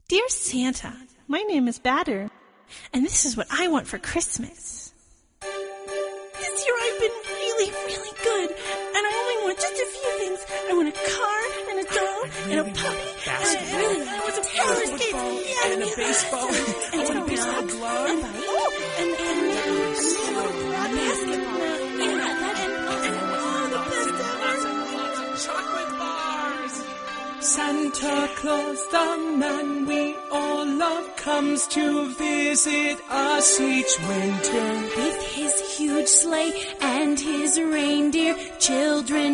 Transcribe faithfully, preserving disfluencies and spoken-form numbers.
Dear Santa, my name is Batter, and this is what I want for Christmas. This year I've been really, really good, and I only want just a few things. I want a car and a doll and a puppy and a really I want some roller skates yeah, and a baseball and, and, and a baseball glove and, oh, and, and, and, and basketball. Yeah, that and, and all the best ever. Chocolate bars. Santa Claus, the man we all love, comes to visit us each winter. With his huge sleigh and his reindeer, children